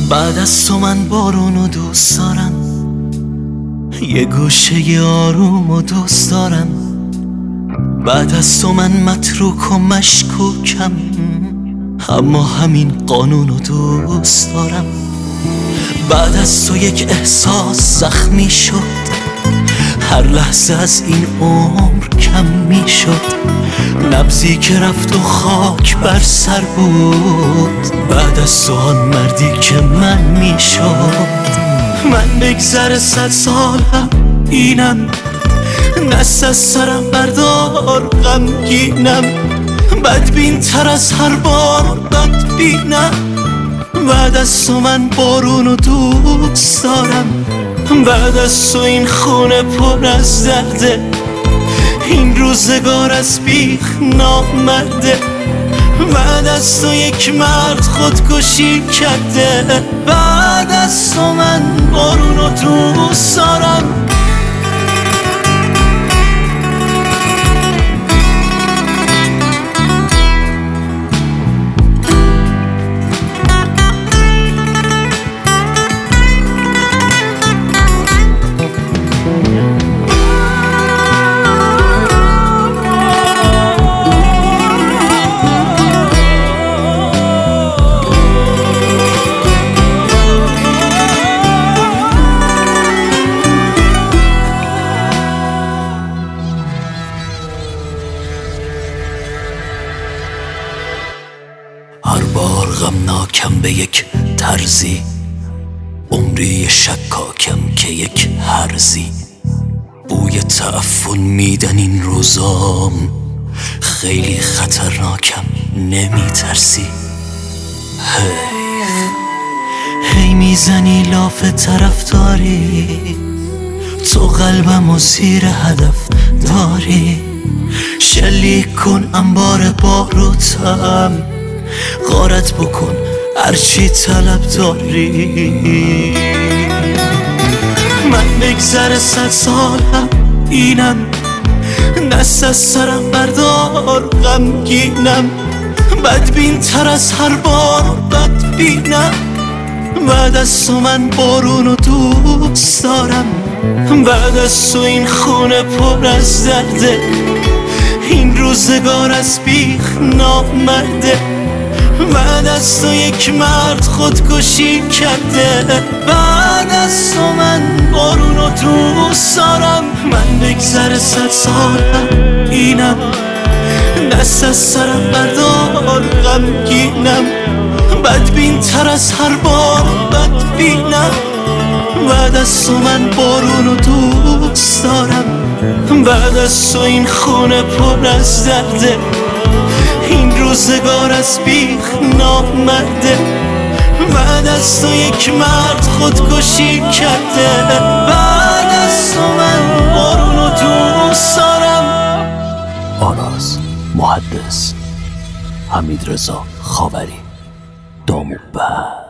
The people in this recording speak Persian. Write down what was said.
بعد از تو من بارونو دوست دارم، یه گوشه آروم و دوست دارم. بعد از تو من متروک و مشکوکم، اما همین قانونو دوست دارم. بعد از تو یک احساس زخمی شد، هر لحظه از این عمر کم می شد. نبضی که رفت و خاک بر سر بود، بعد از تو آن مردی که من می شد. من بگذر 100 سالم اینم، دست از سرم بردار غمگینم. بدبین تر از هر بار بدبینم. بعد از تو من بارونو دوست دارم، بعد از تو این خونه پر از درده، این روزگار از بیخ نامرده. بعد از تو یک مرد خودکشی کرده، بعد از تو من بارونو دوست دارم. هر بار غمناکم به یک طرزی، عمری شکاکم که یک هرزی. بوی تعفن میدن این روزام، خیلی خطرناکم نمی ترسی. هی میزنی لاف طرفداری، تو قلبم و زیر هدف داری. شلیک کن انبار باروتم، غارت بکن هرچی طلب داری. من بگذر 100 سالم اینم، دست از سرم بردار غمگینم. بدبین تر از هر بار بدبینم. بعد از تو من بارونو دوست دارم، بعد از تو این خونه پر از درده، این روزگار از بیخ نامرده. بعد از تو یک مرد خودکشی کرده، بعد از تو من بارونو دوست دارم. من بگذر 100 سالم اینم، دست از سرم بردار غمگینم. بدبین تر از هر بار بدبینم. بعد از تو من بارونو دوست دارم، بعد از تو این خونه پر از درده، این روزگار از بیخ نامرده. بعد از تو یک مرد خودکشی کرده، بعد از تو من بارونو دوست دارم. آراز محدث، حمیدرضا خاوری، داموبند.